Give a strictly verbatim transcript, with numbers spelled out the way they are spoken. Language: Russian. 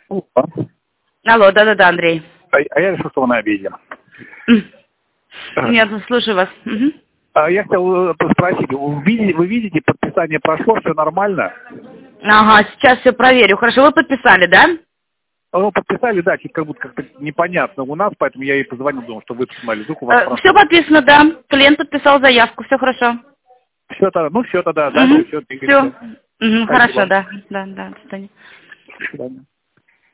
Алло. Алло, да-да-да, Андрей. А, а я решил, что вы на обеде. Нет, слушаю вас. Угу. А я хотел э, спросить, вы видите, вы видите, подписание прошло, все нормально? Ага, сейчас все проверю. Хорошо, вы подписали, да? Ну, подписали, да, чуть как будто как-то непонятно у нас, поэтому я ей позвонил, думал, что вы посмотрели. Вдруг у вас Э, прошло. все подписано, да. Клиент подписал заявку, все хорошо. Все тогда, ну все тогда, Угу. дальше все Все. двигаемся. Угу, хорошо, Спасибо. да. Да, да, до свидания. До свидания.